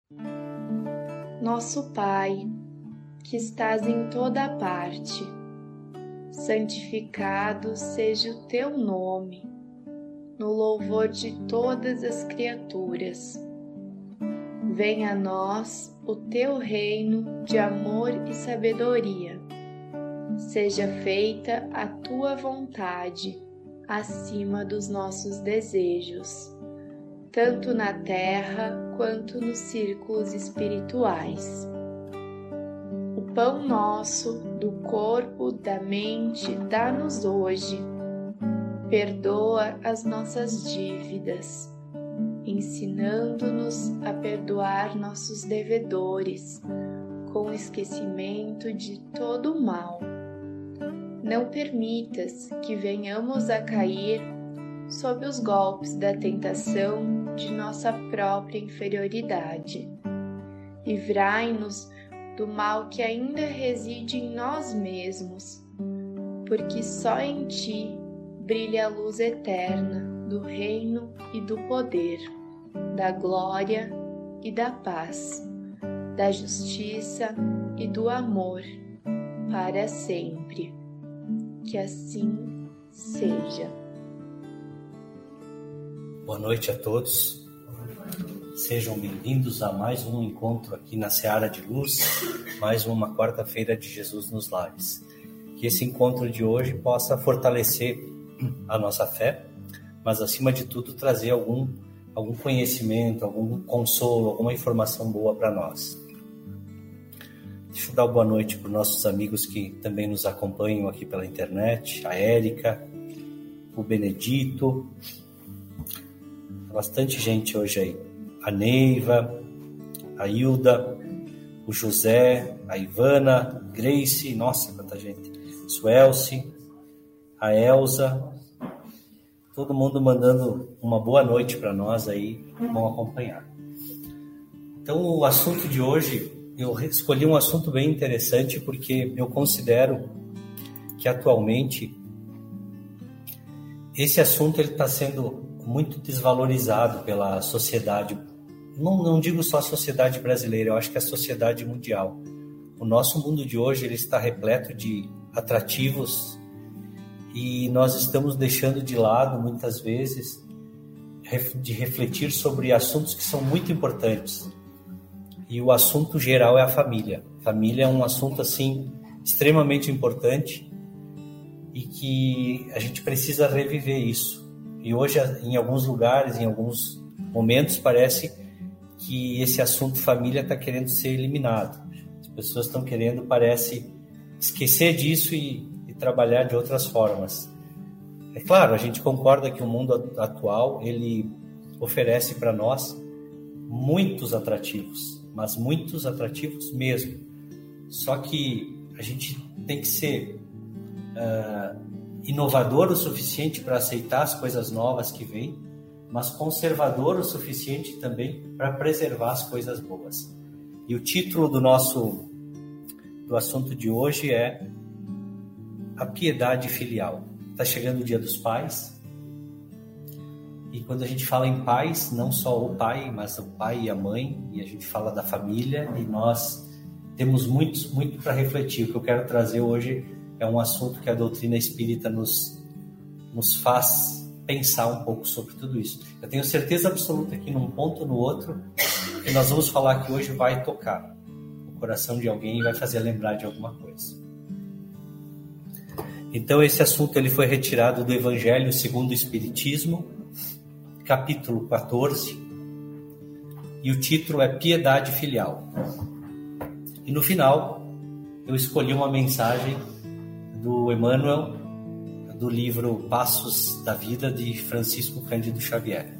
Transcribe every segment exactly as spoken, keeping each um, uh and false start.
Nosso Pai, que estás em toda parte, santificado seja o teu nome, no louvor de todas as criaturas. Venha a nós o teu reino de amor e sabedoria. Seja feita a tua vontade acima dos nossos desejos, tanto na terra quanto nos círculos espirituais. O pão nosso, do corpo, da mente, dá-nos hoje. Perdoa as nossas dívidas, ensinando-nos a perdoar nossos devedores, com esquecimento de todo o mal. Não permitas que venhamos a cair sob os golpes da tentação de nossa própria inferioridade. Livrai-nos do mal que ainda reside em nós mesmos, porque só em Ti brilha a luz eterna do reino e do poder, da glória e da paz, da justiça e do amor, para sempre. Que assim seja. Boa noite a todos. Sejam bem-vindos a mais um encontro aqui na Seara de Luz, mais uma quarta-feira de Jesus nos lares. Que esse encontro de hoje possa fortalecer a nossa fé, mas acima de tudo trazer algum, algum conhecimento, algum consolo, alguma informação boa para nós. Deixa eu dar uma boa noite para os nossos amigos que também nos acompanham aqui pela internet, a Érica, o Benedito, bastante gente hoje aí, a Neiva, a Hilda, o José, a Ivana, Grace, nossa, quanta gente, Suelce, a Elza, todo mundo mandando uma boa noite para nós aí, vão acompanhar. Então o assunto de hoje, eu escolhi um assunto bem interessante porque eu considero que atualmente esse assunto está sendo muito desvalorizado pela sociedade. Não, não digo só a sociedade brasileira, eu acho que a sociedade mundial. O nosso mundo de hoje ele está repleto de atrativos e nós estamos deixando de lado, muitas vezes, de refletir sobre assuntos que são muito importantes. E o assunto geral é a família. Família é um assunto, assim, extremamente importante e que a gente precisa reviver isso. E hoje, em alguns lugares, em alguns momentos, parece que esse assunto família está querendo ser eliminado. As pessoas estão querendo, parece, esquecer disso e, e trabalhar de outras formas. É claro, a gente concorda que o mundo atual, ele oferece para nós muitos atrativos, mas muitos atrativos mesmo. Só que a gente tem que ser uh, inovador o suficiente para aceitar as coisas novas que vêm, mas conservador o suficiente também para preservar as coisas boas. E o título do nosso do assunto de hoje é a piedade filial. Está chegando o Dia dos Pais. E quando a gente fala em pais, não só o pai, mas o pai e a mãe, e a gente fala da família, e nós temos muito, muito para refletir. O que eu quero trazer hoje é um assunto que a doutrina espírita nos, nos faz pensar um pouco sobre tudo isso. Eu tenho certeza absoluta que num ponto ou no outro, que nós vamos falar aqui hoje vai tocar o coração de alguém e vai fazer lembrar de alguma coisa. Então esse assunto ele foi retirado do Evangelho segundo o Espiritismo, capítulo quatorze, e o título é Piedade Filial. E no final, eu escolhi uma mensagem do Emmanuel, do livro Passos da Vida, de Francisco Cândido Xavier.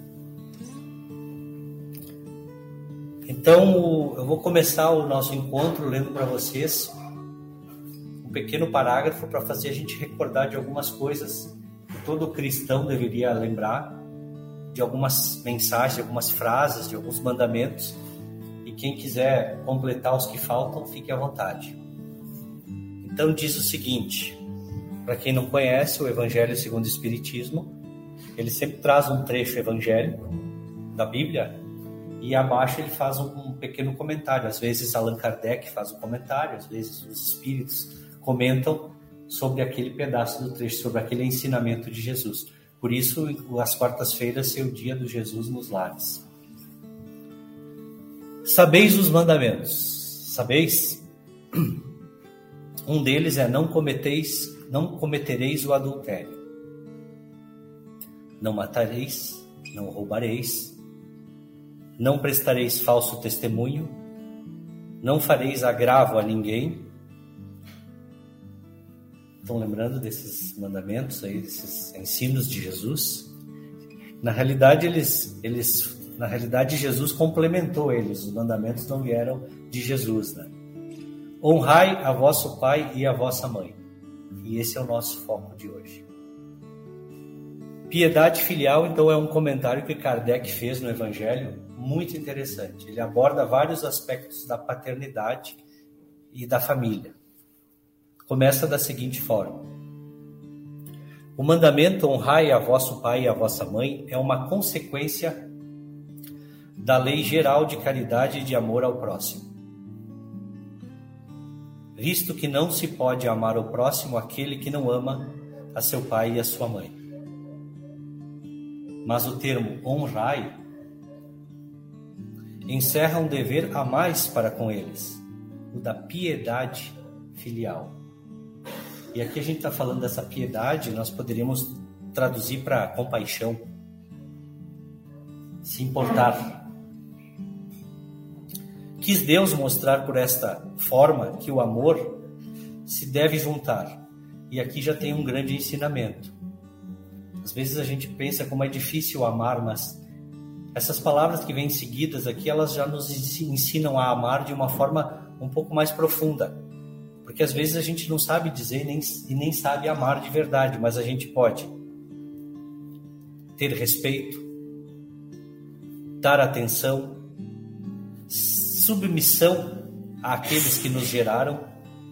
Então, eu vou começar o nosso encontro lendo para vocês um pequeno parágrafo para fazer a gente recordar de algumas coisas que todo cristão deveria lembrar, de algumas mensagens, de algumas frases, de alguns mandamentos, e quem quiser completar os que faltam, fique à vontade. Então diz o seguinte, para quem não conhece o Evangelho segundo o Espiritismo, ele sempre traz um trecho evangélico da Bíblia E abaixo ele faz um pequeno comentário. Às vezes Allan Kardec faz um comentário, às vezes os espíritos comentam sobre aquele pedaço do trecho, sobre aquele ensinamento de Jesus. Por isso, as quartas-feiras ser o dia do Jesus nos lares. Sabeis os mandamentos. Sabeis? Um deles é não cometeis, não cometereis o adultério. Não matareis, não roubareis, não prestareis falso testemunho, não fareis agravo a ninguém. Estão lembrando desses mandamentos aí, desses ensinos de Jesus? Na realidade, eles, eles, na realidade, Jesus complementou eles. Os mandamentos não vieram de Jesus, né? Honrai a vosso pai e a vossa mãe. E esse é o nosso foco de hoje. Piedade filial, então, é um comentário que Kardec fez no Evangelho, muito interessante. Ele aborda vários aspectos da paternidade e da família. Começa da seguinte forma: o mandamento honrai a vosso pai e a vossa mãe é uma consequência da lei geral de caridade e de amor ao próximo. Visto que não se pode amar o próximo aquele que não ama a seu pai e a sua mãe. Mas o termo honrai encerra um dever a mais para com eles, o da piedade filial. E aqui a gente está falando dessa piedade, nós poderíamos traduzir para compaixão, se importar. Quis Deus mostrar por esta forma que o amor se deve juntar. E aqui já tem um grande ensinamento. Às vezes a gente pensa como é difícil amar, mas essas palavras que vêm seguidas aqui, elas já nos ensinam a amar de uma forma um pouco mais profunda. Porque às vezes a gente não sabe dizer nem, e nem sabe amar de verdade, mas a gente pode ter respeito, dar atenção, submissão àqueles que nos geraram,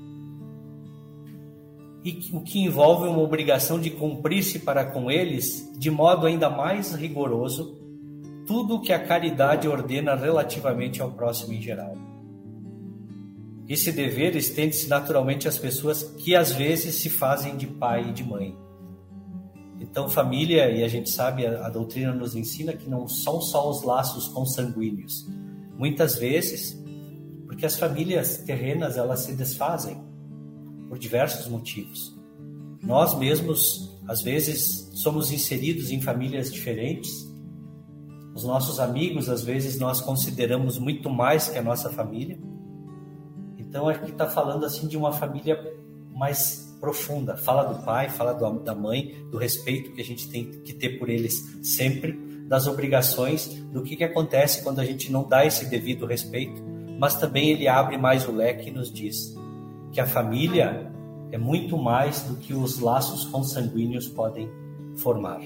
e o que envolve uma obrigação de cumprir-se para com eles, de modo ainda mais rigoroso, tudo o que a caridade ordena relativamente ao próximo em geral. Esse dever estende-se naturalmente às pessoas que às vezes se fazem de pai e de mãe. Então, família, e a gente sabe, a, a doutrina nos ensina que não são só os laços consanguíneos. Muitas vezes, porque as famílias terrenas, elas se desfazem por diversos motivos. Nós mesmos, às vezes, somos inseridos em famílias diferentes. Os nossos amigos, às vezes, nós consideramos muito mais que a nossa família. Então, aqui está falando assim de uma família mais profunda. Fala do pai, fala do, da mãe, do respeito que a gente tem que ter por eles sempre, das obrigações, do que, que acontece quando a gente não dá esse devido respeito. Mas também ele abre mais o leque e nos diz que a família é muito mais do que os laços consanguíneos podem formar.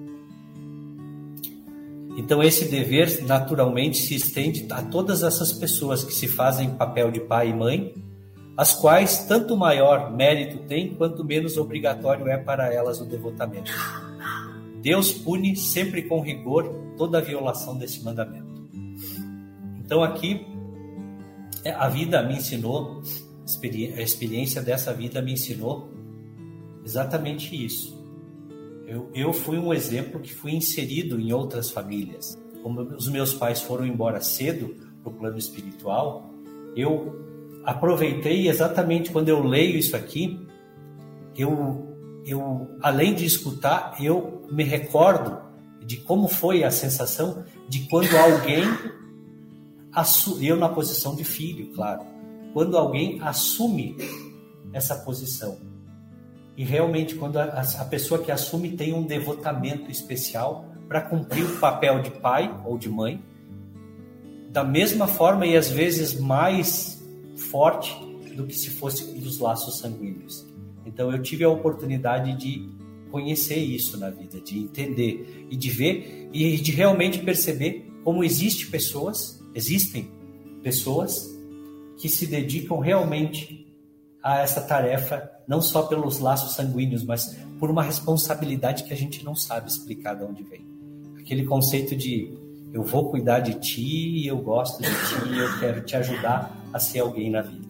Então esse dever naturalmente se estende a todas essas pessoas que se fazem papel de pai e mãe, as quais tanto maior mérito têm, quanto menos obrigatório é para elas o devotamento. Deus pune sempre com rigor toda a violação desse mandamento. Então aqui a vida me ensinou, a experiência dessa vida me ensinou exatamente isso. Eu, eu fui um exemplo que fui inserido em outras famílias. Como os meus pais foram embora cedo para o plano espiritual, eu aproveitei exatamente quando eu leio isso aqui, eu, eu, além de escutar, eu me recordo de como foi a sensação de quando alguém, eu na posição de filho, claro, quando alguém assume essa posição. E realmente, quando a, a pessoa que assume tem um devotamento especial para cumprir o papel de pai ou de mãe, da mesma forma e às vezes mais forte do que se fosse dos laços sanguíneos. Então eu tive a oportunidade de conhecer isso na vida, de entender e de ver e de realmente perceber como existe pessoas, existem pessoas que se dedicam realmente a essa tarefa, não só pelos laços sanguíneos, mas por uma responsabilidade que a gente não sabe explicar de onde vem. Aquele conceito de eu vou cuidar de ti, eu gosto de ti, eu quero te ajudar a ser alguém na vida.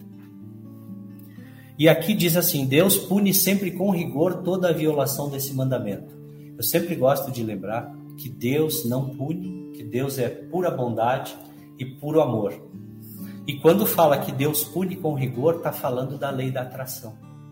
E aqui diz assim, Deus pune sempre com rigor toda a violação desse mandamento. Eu sempre gosto de lembrar que Deus não pune, que Deus é pura bondade e puro amor. E quando fala que Deus pune com rigor, está falando da lei da atração.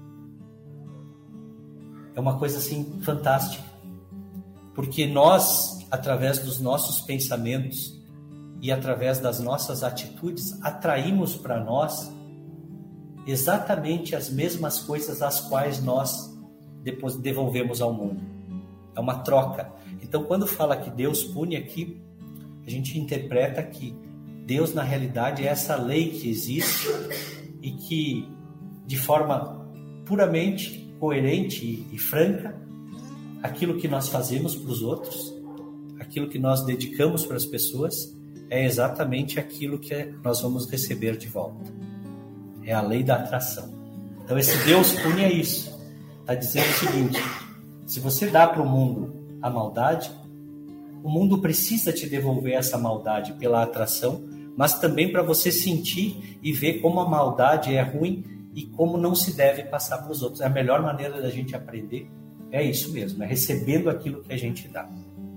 É uma coisa assim fantástica. Porque nós, através dos nossos pensamentos e através das nossas atitudes, atraímos para nós exatamente as mesmas coisas as quais nós depois devolvemos ao mundo. É uma troca. Então, quando fala que Deus pune aqui, a gente interpreta que Deus, na realidade, é essa lei que existe e que, de forma puramente coerente e, e franca, aquilo que nós fazemos para os outros, aquilo que nós dedicamos para as pessoas, é exatamente aquilo que nós vamos receber de volta. É a lei da atração. Então, esse Deus pune é isso. Está dizendo o seguinte, se você dá para o mundo a maldade, o mundo precisa te devolver essa maldade pela atração, mas também para você sentir e ver como a maldade é ruim e como não se deve passar para os outros. A melhor maneira da gente aprender é isso mesmo, é recebendo aquilo que a gente dá.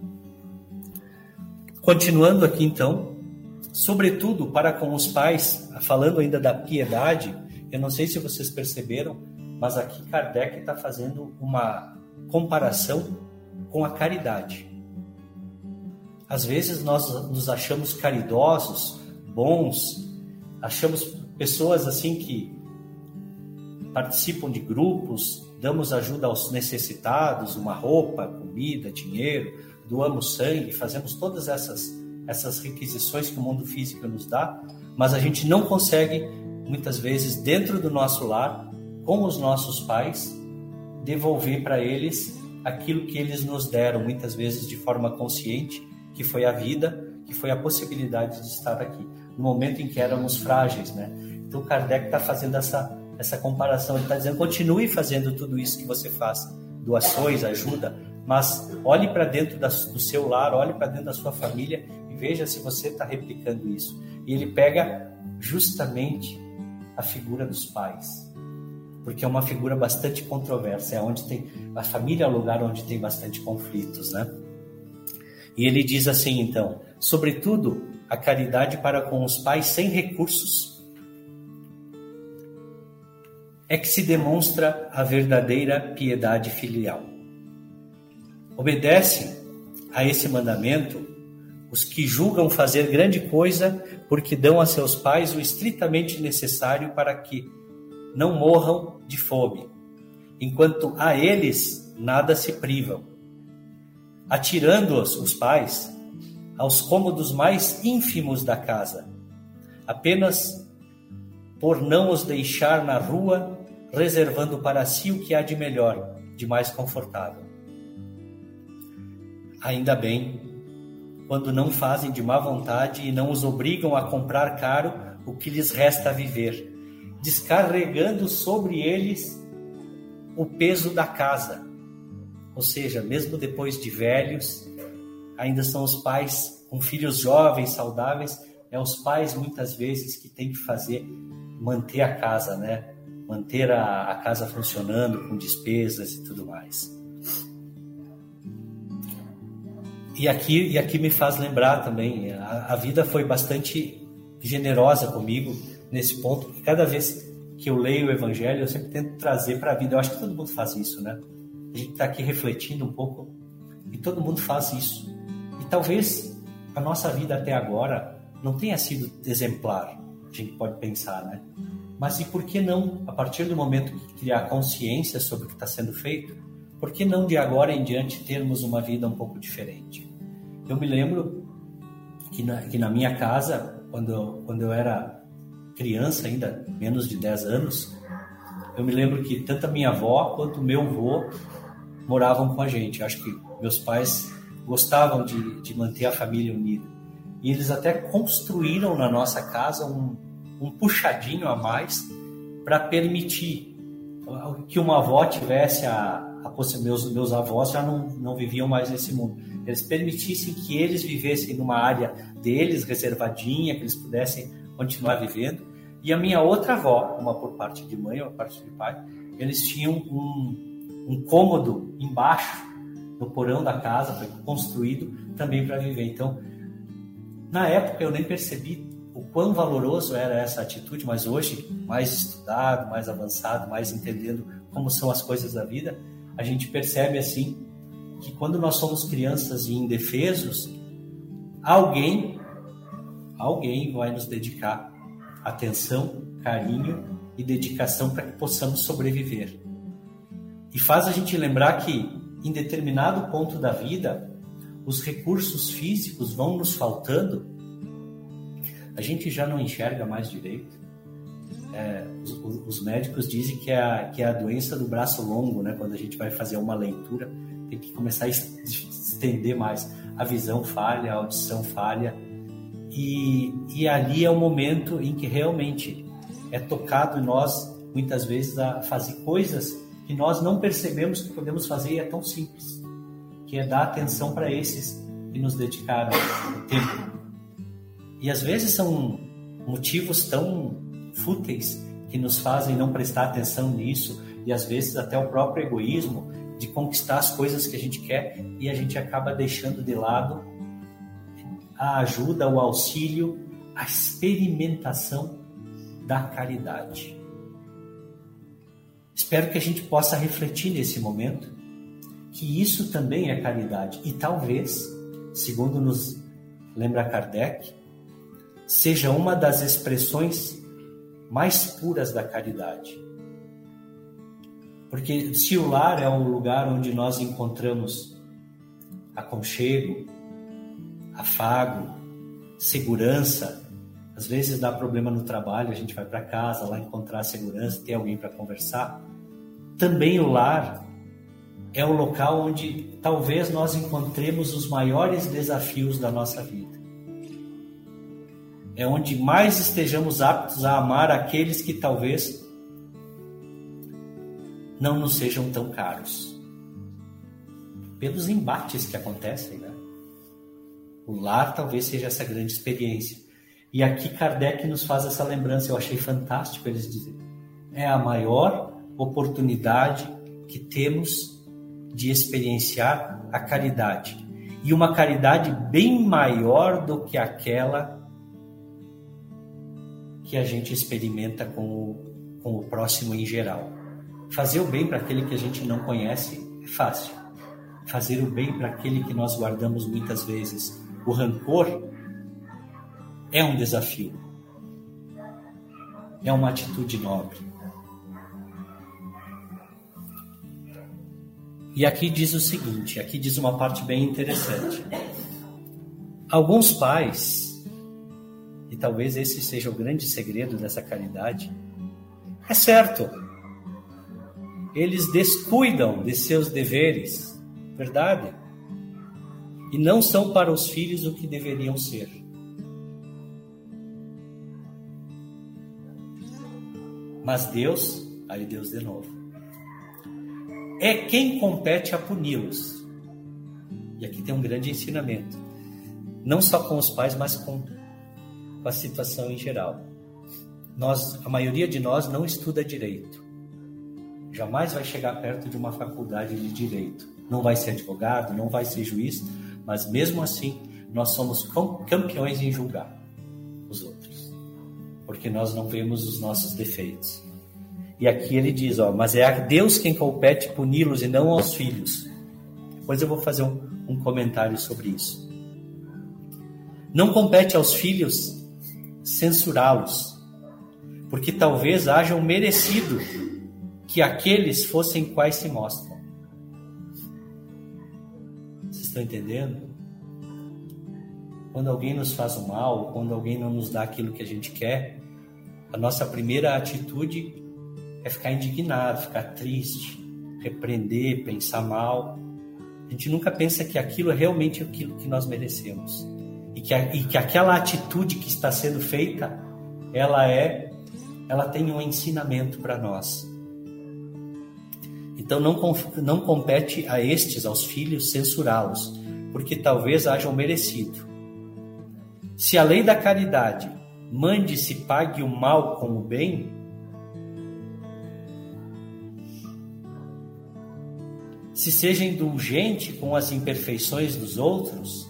Continuando aqui então, sobretudo para com os pais, falando ainda da piedade, eu não sei se vocês perceberam, mas aqui Kardec está fazendo uma comparação com a caridade. Às vezes nós nos achamos caridosos, bons, achamos pessoas assim que participam de grupos, damos ajuda aos necessitados, uma roupa, comida, dinheiro, doamos sangue, fazemos todas essas, essas requisições que o mundo físico nos dá, mas a gente não consegue, muitas vezes, dentro do nosso lar, com os nossos pais, devolver para eles aquilo que eles nos deram, muitas vezes de forma consciente, que foi a vida, que foi a possibilidade de estar aqui, no momento em que éramos frágeis, né? Então Kardec está fazendo essa, essa comparação, ele está dizendo, continue fazendo tudo isso que você faz, doações, ajuda, mas olhe para dentro da, do seu lar, olhe para dentro da sua família e veja se você está replicando isso. E ele pega justamente a figura dos pais, porque é uma figura bastante controversa, é onde tem, a família é o lugar onde tem bastante conflitos, né? E ele diz assim, então, sobretudo, a caridade para com os pais sem recursos é que se demonstra a verdadeira piedade filial. Obedece a esse mandamento os que julgam fazer grande coisa porque dão a seus pais o estritamente necessário para que não morram de fome, enquanto a eles nada se privam, atirando-os, os pais, aos cômodos mais ínfimos da casa, apenas por não os deixar na rua, reservando para si o que há de melhor, de mais confortável. Ainda bem, quando não fazem de má vontade e não os obrigam a comprar caro o que lhes resta a viver, descarregando sobre eles o peso da casa. Ou seja, mesmo depois de velhos, ainda são os pais com filhos jovens, saudáveis, é os pais muitas vezes que têm que fazer, manter a casa, né? Manter a, a casa funcionando com despesas e tudo mais. E aqui, e aqui me faz lembrar também, a, a vida foi bastante generosa comigo nesse ponto, porque cada vez que eu leio o Evangelho, eu sempre tento trazer para a vida. Eu acho que todo mundo faz isso, né? A gente está aqui refletindo um pouco e todo mundo faz isso. E talvez a nossa vida até agora não tenha sido exemplar, a gente pode pensar, né? Mas e por que não, a partir do momento que criar consciência sobre o que está sendo feito, por que não de agora em diante termos uma vida um pouco diferente? Eu me lembro que na, que na minha casa, quando eu, quando eu era criança ainda, menos de dez anos, eu me lembro que tanto a minha avó quanto o meu avô moravam com a gente. Acho que meus pais gostavam de, de manter a família unida. E eles até construíram na nossa casa um, um puxadinho a mais para permitir que uma avó tivesse a, a meus, meus avós já não, não viviam mais nesse mundo. Eles permitissem que eles vivessem numa área deles, reservadinha, que eles pudessem continuar vivendo. E a minha outra avó, uma por parte de mãe, uma por parte de pai, eles tinham um, um cômodo embaixo, no porão da casa, foi construído também para viver. Então, na época eu nem percebi o quão valoroso era essa atitude, mas hoje, mais estudado, mais avançado, mais entendendo como são as coisas da vida, a gente percebe assim que quando nós somos crianças e indefesos, alguém, alguém vai nos dedicar atenção, carinho e dedicação para que possamos sobreviver. E faz a gente lembrar que em determinado ponto da vida, os recursos físicos vão nos faltando, a gente já não enxerga mais direito. É, os, os médicos dizem que é, a, que é a doença do braço longo, né? Quando a gente vai fazer uma leitura, tem que começar a estender mais. A visão falha, a audição falha, e, e ali é o momento em que realmente é tocado em nós, muitas vezes, a fazer coisas que nós não percebemos que podemos fazer, e é tão simples, que é dar atenção para esses que nos dedicaram o tempo. E às vezes são motivos tão fúteis que nos fazem não prestar atenção nisso, e às vezes até o próprio egoísmo de conquistar as coisas que a gente quer, e a gente acaba deixando de lado a ajuda, o auxílio, a experimentação da caridade. Espero que a gente possa refletir nesse momento que isso também é caridade, e talvez, segundo nos lembra Kardec, seja uma das expressões mais puras da caridade. Porque se o lar é um lugar onde nós encontramos aconchego, afago, segurança, às vezes dá problema no trabalho, a gente vai para casa, lá encontrar segurança, ter alguém para conversar. Também o lar é o local onde talvez nós encontremos os maiores desafios da nossa vida. É onde mais estejamos aptos a amar aqueles que talvez não nos sejam tão caros. Pelos embates que acontecem, né? O lar talvez seja essa grande experiência. E aqui Kardec nos faz essa lembrança, eu achei fantástico eles dizerem. É a maior oportunidade que temos de experienciar a caridade. E uma caridade bem maior do que aquela que a gente experimenta com o, com o próximo em geral. Fazer o bem para aquele que a gente não conhece é fácil. Fazer o bem para aquele que nós guardamos muitas vezes o rancor é um desafio. É uma atitude nobre. E aqui diz o seguinte, aqui diz uma parte bem interessante. Alguns pais, e talvez esse seja o grande segredo dessa caridade, é certo, eles descuidam de seus deveres, verdade? E não são para os filhos o que deveriam ser. Mas Deus, aí Deus de novo, é quem compete a puni-los. E aqui tem um grande ensinamento. Não só com os pais, mas com, com a situação em geral. Nós, a maioria de nós não estuda direito. Jamais vai chegar perto de uma faculdade de direito. Não vai ser advogado, não vai ser juiz, mas mesmo assim, nós somos campeões em julgar os outros. Porque nós não vemos os nossos defeitos. E aqui ele diz, ó, mas é a Deus quem compete puni-los e não aos filhos. Depois eu vou fazer um, um comentário sobre isso. Não compete aos filhos censurá-los, porque talvez hajam merecido que aqueles fossem quais se mostram. Vocês estão entendendo? Quando alguém nos faz o mal, quando alguém não nos dá aquilo que a gente quer, a nossa primeira atitude é ficar indignado, ficar triste, repreender, pensar mal. A gente nunca pensa que aquilo é realmente aquilo que nós merecemos. E que, a, e que aquela atitude que está sendo feita, ela, é, ela tem um ensinamento para nós. Então não, não compete a estes, aos filhos, censurá-los, porque talvez hajam merecido. Se a lei da caridade mande se pague o mal com o bem, se seja indulgente com as imperfeições dos outros,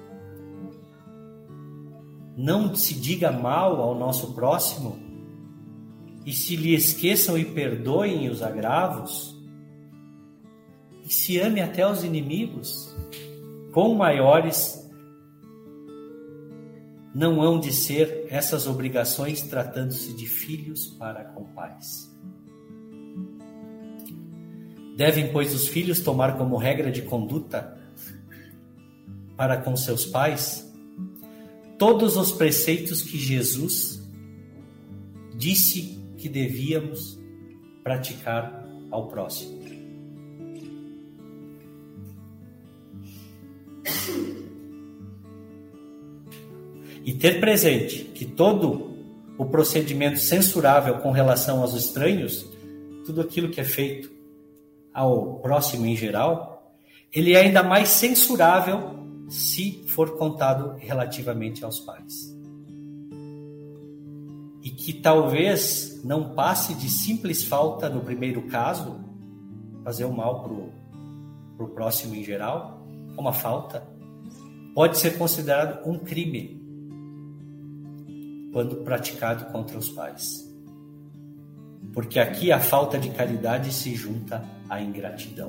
não se diga mal ao nosso próximo, e se lhe esqueçam e perdoem os agravos, e se ame até os inimigos, quão maiores não hão de ser essas obrigações tratando-se de filhos para com pais. Devem, pois, os filhos tomar como regra de conduta para com seus pais todos os preceitos que Jesus disse que devíamos praticar ao próximo. E ter presente que todo o procedimento censurável com relação aos estranhos, tudo aquilo que é feito ao próximo em geral, ele é ainda mais censurável se for contado relativamente aos pais. E que talvez não passe de simples falta no primeiro caso, fazer o mal para o próximo em geral, uma falta, pode ser considerado um crime quando praticado contra os pais. Porque aqui a falta de caridade se junta à ingratidão.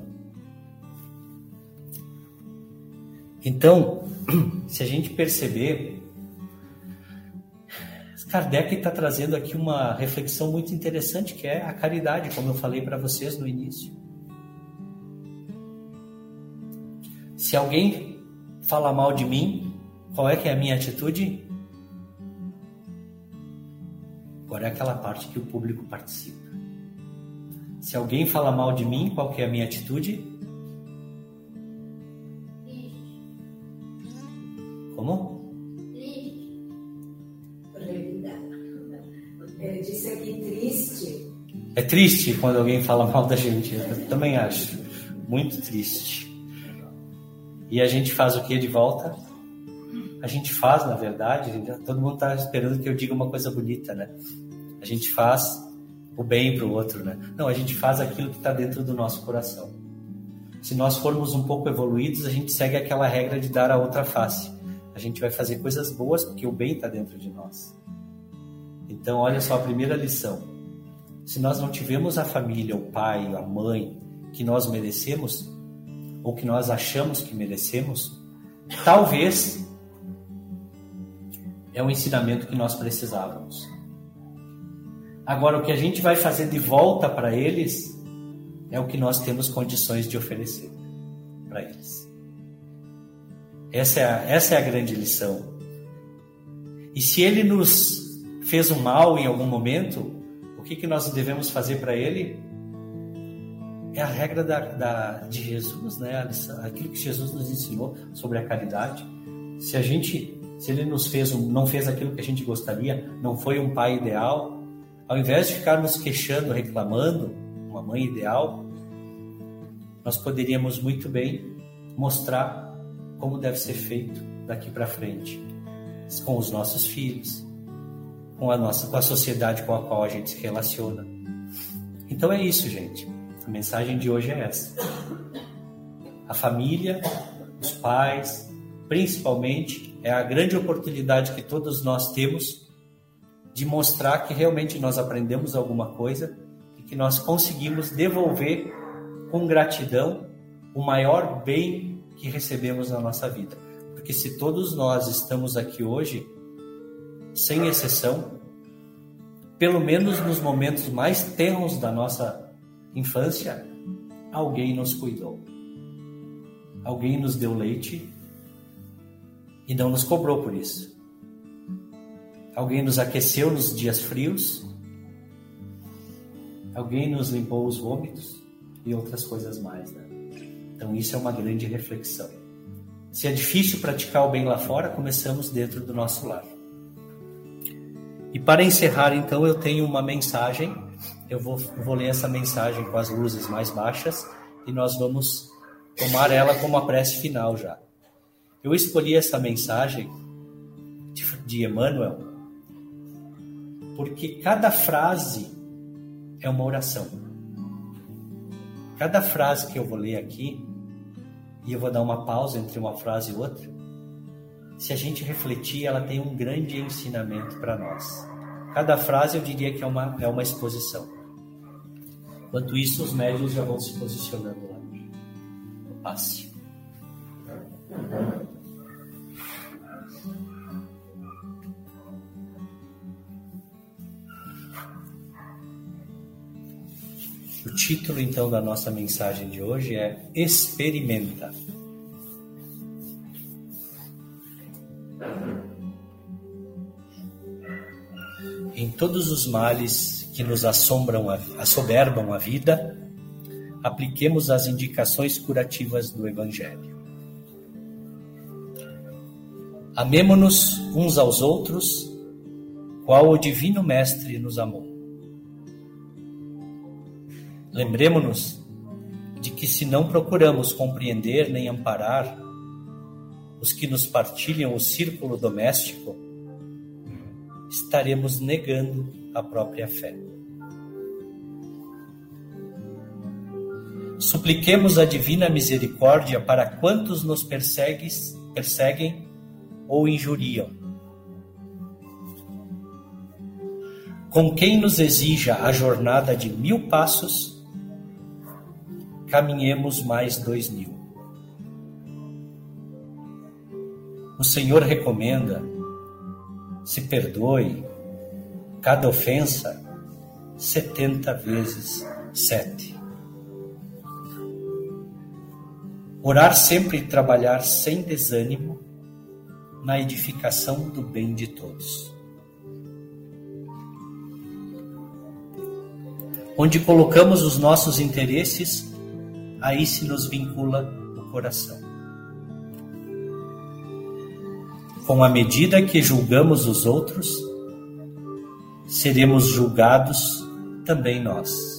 Então, se a gente perceber, Kardec está trazendo aqui uma reflexão muito interessante, que é a caridade, como eu falei para vocês no início. Se alguém fala mal de mim, qual é que é a minha atitude? Agora é aquela parte que o público participa. Se alguém fala mal de mim, qual que é a minha atitude? Como? Ele disse aqui triste. É triste quando alguém fala mal da gente. Eu também acho. Muito triste. E a gente faz o que de volta? A gente faz, na verdade, todo mundo está esperando que eu diga uma coisa bonita, né? A gente faz o bem para o outro, né? Não, a gente faz aquilo que está dentro do nosso coração. Se nós formos um pouco evoluídos, a gente segue aquela regra de dar a outra face. A gente vai fazer coisas boas porque o bem está dentro de nós. Então, olha só a primeira lição. Se nós não tivermos a família, o pai, a mãe que nós merecemos, ou que nós achamos que merecemos, talvez é um ensinamento que nós precisávamos. Agora, o que a gente vai fazer de volta para eles é o que nós temos condições de oferecer para eles. Essa é a, essa é a grande lição. E se ele nos fez um mal em algum momento, o que, que nós devemos fazer para ele? É a regra da, da, de Jesus, né? A lição, aquilo que Jesus nos ensinou sobre a caridade. Se a gente, se ele nos fez um, não fez aquilo que a gente gostaria, não foi um pai ideal, ao invés de ficar nos queixando, reclamando, uma mãe ideal, nós poderíamos muito bem mostrar como deve ser feito daqui para frente, com os nossos filhos, com a nossa, com a sociedade com a qual a gente se relaciona. Então é isso, gente. A mensagem de hoje é essa. A família, os pais, principalmente, é a grande oportunidade que todos nós temos de mostrar que realmente nós aprendemos alguma coisa e que nós conseguimos devolver com gratidão o maior bem que recebemos na nossa vida. Porque se todos nós estamos aqui hoje, sem exceção, pelo menos nos momentos mais tenros da nossa infância, alguém nos cuidou. Alguém nos deu leite e não nos cobrou por isso. Alguém nos aqueceu nos dias frios. Alguém nos limpou os vômitos e outras coisas mais, né? Então isso é uma grande reflexão. Se é difícil praticar o bem lá fora, começamos dentro do nosso lar. E para encerrar, então, eu tenho uma mensagem eu vou, vou ler essa mensagem com as luzes mais baixas e nós vamos tomar ela como a prece final já. Eu escolhi essa mensagem de, de Emmanuel porque cada frase é uma oração. Cada frase que eu vou ler aqui, e eu vou dar uma pausa entre uma frase e outra, se a gente refletir, ela tem um grande ensinamento para nós. Cada frase eu diria que é uma, é uma exposição. Enquanto isso, os médiuns já vão se posicionando lá no passe. O título, então, da nossa mensagem de hoje é Experimenta. Em todos os males que nos assombram, assoberbam a vida, apliquemos as indicações curativas do Evangelho. Amemo-nos uns aos outros, qual o Divino Mestre nos amou. Lembremo-nos de que se não procuramos compreender nem amparar os que nos partilham o círculo doméstico, estaremos negando a própria fé. Supliquemos a divina misericórdia para quantos nos perseguem ou injuriam. Com quem nos exija a jornada de mil passos, caminhemos mais dois mil. O Senhor recomenda: se perdoe cada ofensa setenta vezes sete. Orar sempre e trabalhar sem desânimo na edificação do bem de todos. Onde colocamos os nossos interesses, aí se nos vincula o coração. Com a medida que julgamos os outros, seremos julgados também nós.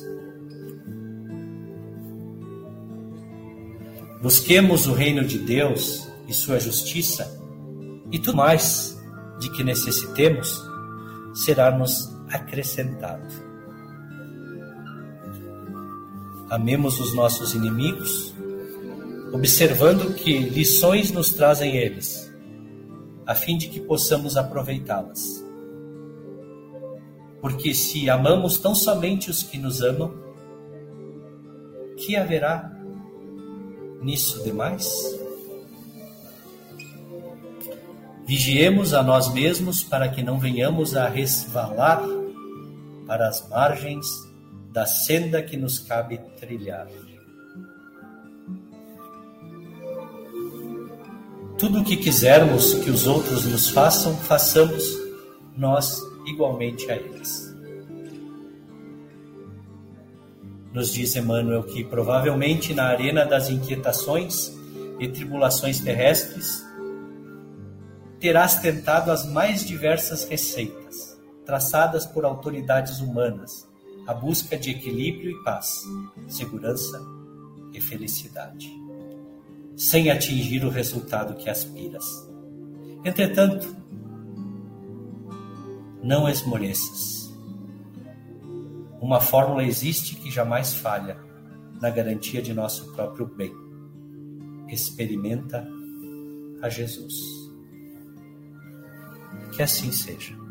Busquemos o reino de Deus e sua justiça, e tudo mais de que necessitemos será-nos acrescentado. Amemos os nossos inimigos, observando que lições nos trazem eles, a fim de que possamos aproveitá-las. Porque se amamos tão somente os que nos amam, que haverá nisso demais? Vigiemos a nós mesmos para que não venhamos a resvalar para as margens da senda que nos cabe trilhar. Tudo o que quisermos que os outros nos façam, façamos nós igualmente a eles. Nos diz Emmanuel que provavelmente na arena das inquietações e tribulações terrestres terás tentado as mais diversas receitas, traçadas por autoridades humanas, a busca de equilíbrio e paz, segurança e felicidade, sem atingir o resultado que aspiras. Entretanto, não esmoreças. Uma fórmula existe que jamais falha na garantia de nosso próprio bem. Experimenta a Jesus. Que assim seja.